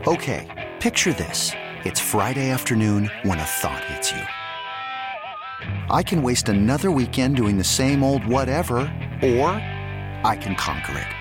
Okay, picture this. It's Friday afternoon when a thought hits you. I can waste another weekend doing the same old whatever, or I can conquer it.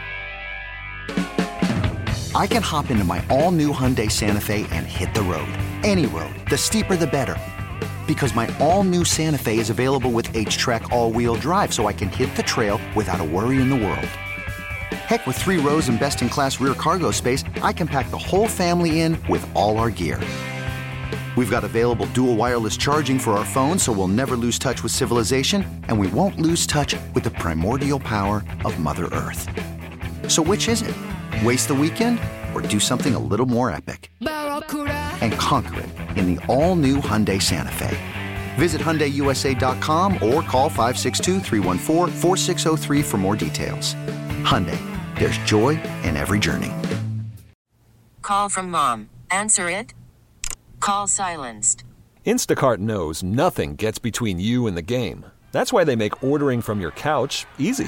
I can hop into my all-new Hyundai Santa Fe and hit the road. Any road. The steeper, the better. Because my all-new Santa Fe is available with H-Track all-wheel drive, so I can hit the trail without a worry in the world. Heck, with 3 rows and best-in-class rear cargo space, I can pack the whole family in with all our gear. We've got available dual wireless charging for our phones, so we'll never lose touch with civilization, and we won't lose touch with the primordial power of Mother Earth. So which is it? Waste the weekend or do something a little more epic? And conquer it in the all-new Hyundai Santa Fe. Visit HyundaiUSA.com or call 562-314-4603 for more details. Hyundai, there's joy in every journey. Call from mom. Answer it. Call silenced. Instacart knows nothing gets between you and the game. That's why they make ordering from your couch easy.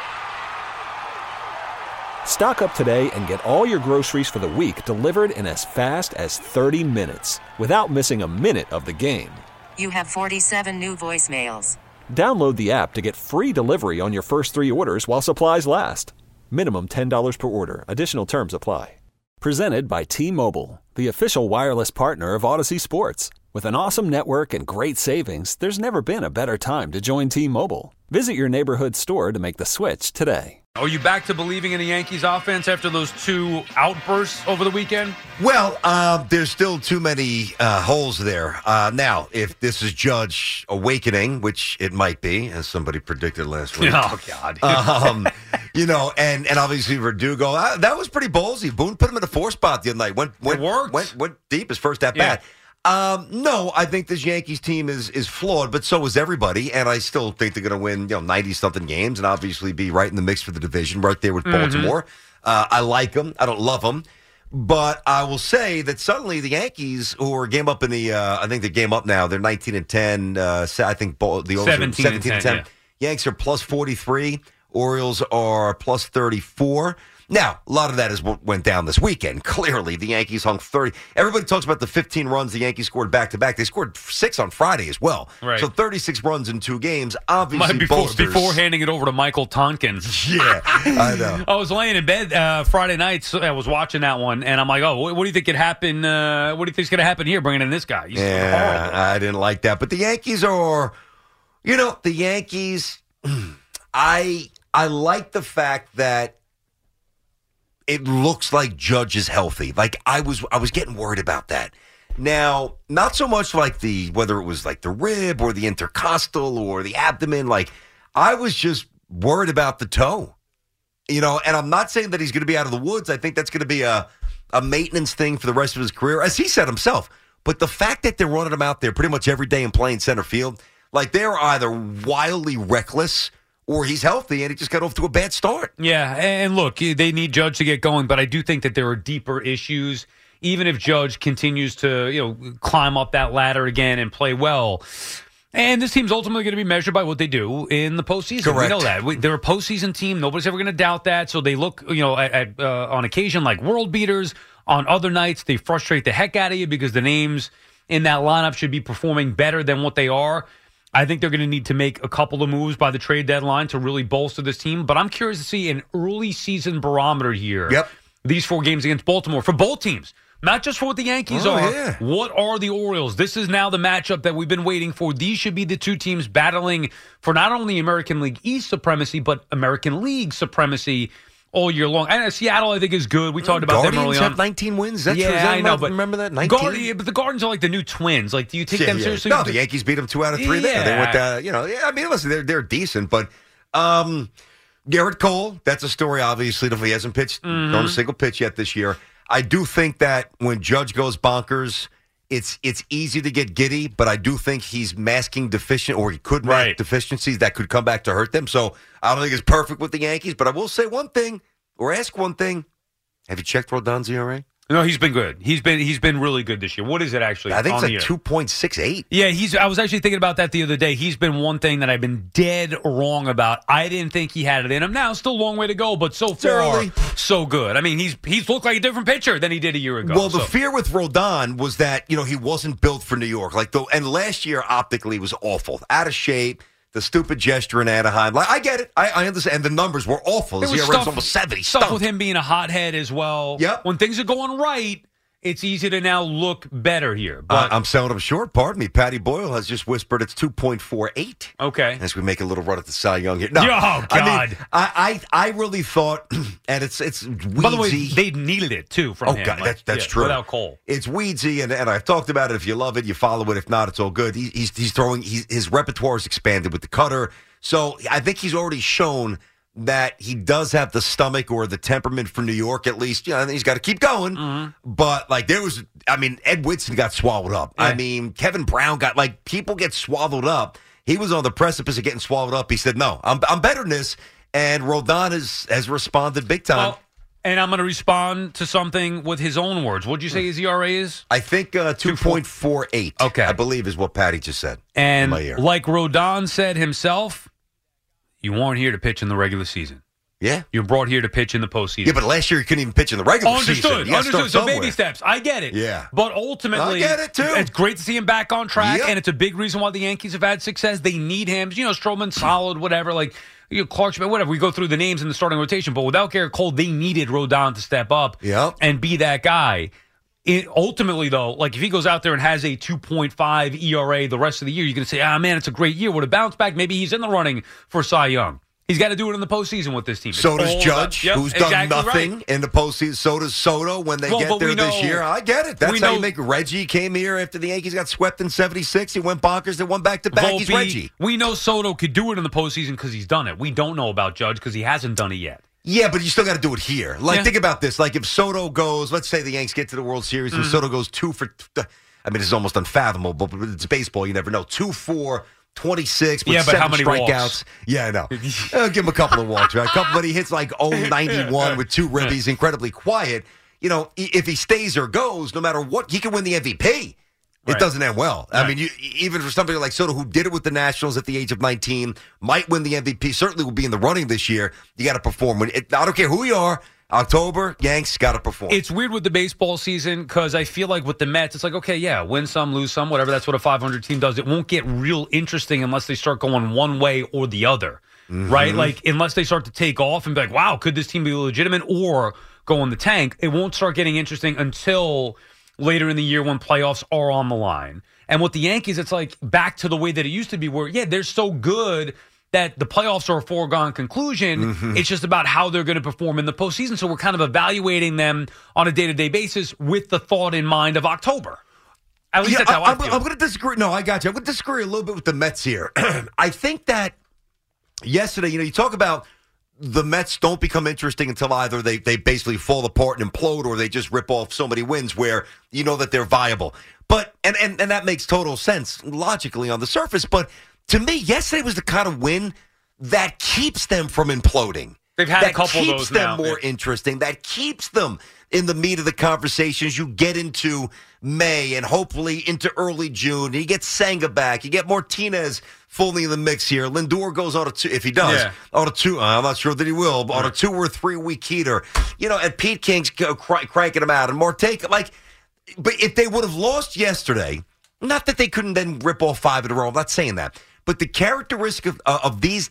Stock up today and get all your groceries for the week delivered in as fast as 30 minutes without missing a minute of the game. You have 47 new voicemails. Download the app to get free delivery on your first 3 orders while supplies last. Minimum $10 per order. Additional terms apply. Presented by T-Mobile, the official wireless partner of Odyssey Sports. With an awesome network and great savings, there's never been a better time to join T-Mobile. Visit your neighborhood store to make the switch today. Are you back to believing in the Yankees offense after those 2 outbursts over the weekend? Well, there's still too many holes there. Now, if this is Judge awakening, which it might be, as somebody predicted last week. Oh, God. And obviously Verdugo, that was pretty ballsy. Boone put him in a 4 spot the other night. Went deep his first at bat. No, I think this Yankees team is flawed, but so is everybody, and I still think they're going to win 90-something games and obviously be right in the mix for the division, right there with Baltimore. I like them. I don't love them. But I will say that suddenly the Yankees, who are game up in the, I think they're game up now, they're 19-10. I think the Orioles 17-10. Yeah. Yanks are plus 43. Orioles are plus 34. Now, a lot of that is what went down this weekend. Clearly, the Yankees hung 30. Everybody talks about the 15 runs the Yankees scored back-to-back. They scored 6 on Friday as well. Right. So 36 runs in 2 games, obviously before handing it over to Michael Tompkins. Yeah, I know. I was laying in bed Friday night. So I was watching that one, and I'm like, what do you think could happen? What do you think's going to happen here, bringing in this guy? I didn't like that. But the Yankees are, the Yankees, I like the fact that it looks like Judge is healthy. Like I was getting worried about that. Now, not so much like whether it was like the rib or the intercostal or the abdomen. Like I was just worried about the toe. And I'm not saying that he's going to be out of the woods. I think that's going to be a maintenance thing for the rest of his career, as he said himself. But the fact that they're running him out there pretty much every day and playing center field, like they're either wildly reckless or he's healthy and he just got off to a bad start. Yeah, and look, they need Judge to get going, but I do think that there are deeper issues. Even if Judge continues to, climb up that ladder again and play well. And this team's ultimately going to be measured by what they do in the postseason. Correct. We know that. They're a postseason team. Nobody's ever going to doubt that. So they look, at on occasion like world beaters. On other nights, they frustrate the heck out of you because the names in that lineup should be performing better than what they are. I think they're going to need to make a couple of moves by the trade deadline to really bolster this team. But I'm curious to see an early season barometer here. Yep. These 4 games against Baltimore for both teams. Not just for what the Yankees are. Yeah. What are the Orioles? This is now the matchup that we've been waiting for. These should be the 2 teams battling for not only American League East supremacy, but American League supremacy all year long. And Seattle, I think, is good. We talked about them early on. Have 19 wins. That's I know. But remember that? 19? But the Guardians are like the new Twins. Like, do you take them seriously? No, the Yankees beat them 2 out of 3 there. They went, listen, they're decent, but Garrett Cole, that's a story, obviously. He hasn't pitched on a single pitch yet this year. I do think that when Judge goes bonkers, it's easy to get giddy, but I do think he's masking he could mask deficiencies that could come back to hurt them. So I don't think it's perfect with the Yankees, but I will say one thing, or ask one thing. Have you checked Rodon's ERA? No, he's been good. He's been really good this year. What is it actually? I think it's like 2.68. Yeah, I was actually thinking about that the other day. He's been one thing that I've been dead wrong about. I didn't think he had it in him. Now, still a long way to go, but so far, so good. I mean, he's looked like a different pitcher than he did a year ago. Well, the fear with Rodon was that, he wasn't built for New York. And last year, optically, was awful. Out of shape. The stupid gesture in Anaheim. I get it. I understand. And the numbers were awful. His ERA was almost 70. Stuff with him being a hothead as well. Yep. When things are going right, it's easy to now look better here. But I'm selling him short. Pardon me. Patty Boyle has just whispered it's 2.48. Okay. As we make a little run at the Cy Young here. No, oh, God. I really thought, and it's weedsy. By the way, they needed it, too, from him. Oh, God, that's true. Without Cole. It's weedsy, and I've talked about it. If you love it, you follow it. If not, it's all good. He's throwing, his repertoire is expanded with the cutter. So I think he's already shown that he does have the stomach or the temperament for New York, at least. He's got to keep going. Mm-hmm. But, Ed Whitson got swallowed up. Yeah. Kevin Brown people get swallowed up. He was on the precipice of getting swallowed up. He said, no, I'm better than this. And Rodon has responded big time. Well, and I'm going to respond to something with his own words. What'd you say his ERA is? I think 2.48. Okay. I believe is what Patty just said. And like Rodon said himself, you weren't here to pitch in the regular season. Yeah. You're brought here to pitch in the postseason. Yeah, but last year you couldn't even pitch in the regular season. Understood. So baby steps. I get it. Yeah. But ultimately, I get it too. It's great to see him back on track, and it's a big reason why the Yankees have had success. They need him. Stroman, solid, whatever. Clark Schmidt, whatever. We go through the names in the starting rotation. But without Garrett Cole, they needed Rodon to step up and be that guy. Ultimately, though, if he goes out there and has a 2.5 ERA the rest of the year, you're going to say, man, it's a great year. Would have bounced back. Maybe he's in the running for Cy Young. He's got to do it in the postseason with this team. So does Judge, who's done nothing in the postseason. So does Soto when they get there this year. I get it. That's how you make Reggie came here after the Yankees got swept in 76. He went bonkers. They won back-to-back. He's Reggie. We know Soto could do it in the postseason because he's done it. We don't know about Judge because he hasn't done it yet. Yeah, but you still got to do it here. Think about this. If Soto goes, let's say the Yankees get to the World Series and Soto goes 2 for, this is almost unfathomable, but it's baseball. You never know. 2 for 26, but 7 how many strikeouts. Walks? Yeah, I know. Give him a couple of walks, right? But he hits 0.91 with 2 ribbies, incredibly quiet. If he stays or goes, no matter what, he can win the MVP. It doesn't end well. Right. Even for somebody like Soto, who did it with the Nationals at the age of 19, might win the MVP, certainly will be in the running this year. You got to perform. I don't care who you are. October, Yanks got to perform. It's weird with the baseball season because I feel like with the Mets, it's win some, lose some, whatever. That's what a 500 team does. It won't get real interesting unless they start going one way or the other, right? Unless they start to take off and be like, wow, could this team be legitimate or go in the tank? It won't start getting interesting until later in the year when playoffs are on the line. And with the Yankees, it's back to the way that it used to be where, they're so good that the playoffs are a foregone conclusion. It's just about how they're going to perform in the postseason. So we're kind of evaluating them on a day-to-day basis with the thought in mind of October. At least that's how I feel. I'm going to disagree. No, I got you. I'm going to disagree a little bit with the Mets here. I think that yesterday, you talk about the Mets don't become interesting until either they basically fall apart and implode or they just rip off so many wins where you know that they're viable. But and that makes total sense logically on the surface. But to me, yesterday was the kind of win that keeps them from imploding. They've had a couple of those now. That keeps them more interesting. That keeps them in the meat of the conversations you get into May and hopefully into early June. You get Senga back. You get Martinez fully in the mix here. Lindor goes on a 2, if he does, on a 2. I'm not sure that he will, but on a 2 or 3 week heater. And Pete King's cranking him out. And Marte, but if they would have lost yesterday, not that they couldn't then rip off 5 in a row. I'm not saying that. But the characteristic of these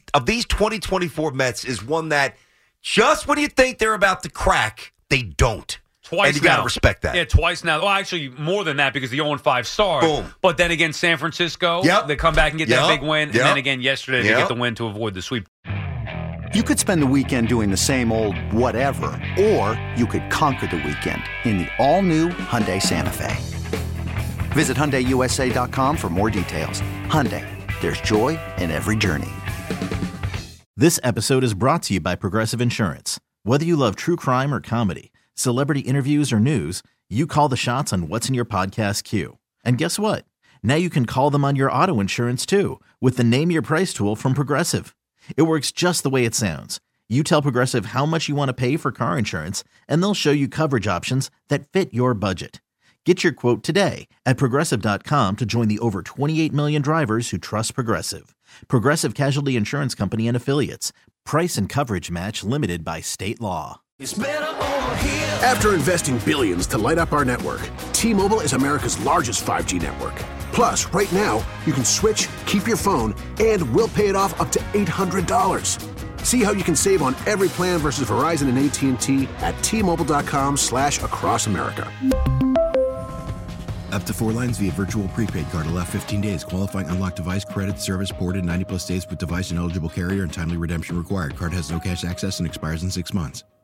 2024 Mets is one that just when you think they're about to crack, they don't. Twice and you got to respect that. Yeah, twice now. Well, actually, more than that because the 0-5 start. Boom. But then again, San Francisco, they come back and get that big win. And then again, yesterday, they get the win to avoid the sweep. You could spend the weekend doing the same old whatever, or you could conquer the weekend in the all-new Hyundai Santa Fe. Visit HyundaiUSA.com for more details. Hyundai, there's joy in every journey. This episode is brought to you by Progressive Insurance. Whether you love true crime or comedy, celebrity interviews or news, you call the shots on what's in your podcast queue. And guess what? Now you can call them on your auto insurance too with the Name Your Price tool from Progressive. It works just the way it sounds. You tell Progressive how much you want to pay for car insurance, and they'll show you coverage options that fit your budget. Get your quote today at Progressive.com to join the over 28 million drivers who trust Progressive. Progressive Casualty Insurance Company and Affiliates. Price and coverage match limited by state law. It's better over here. After investing billions to light up our network, T-Mobile is America's largest 5G network. Plus, right now, you can switch, keep your phone, and we'll pay it off up to $800. See how you can save on every plan versus Verizon and AT&T at T-Mobile.com/across America. Up to 4 lines via virtual prepaid card. Allow 15 days. Qualifying unlocked device credit service ported 90 plus days with device and eligible carrier and timely redemption required. Card has no cash access and expires in 6 months.